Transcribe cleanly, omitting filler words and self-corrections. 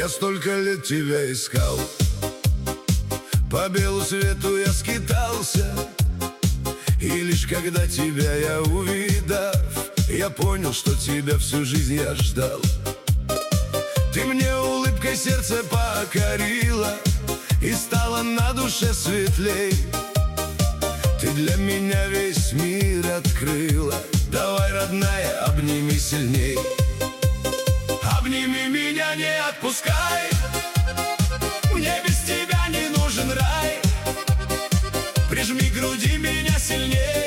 Я столько лет тебя искал, по белу свету я скитался, и лишь когда тебя я увидав, я понял, что тебя всю жизнь я ждал. Ты мне улыбкой сердце покорила, и стало на душе светлей. Ты для меня весь мир открыла. Давай, родная, обними сильней. Обними меня, не отпускай, мне без тебя не нужен рай. Прижми к груди меня сильней.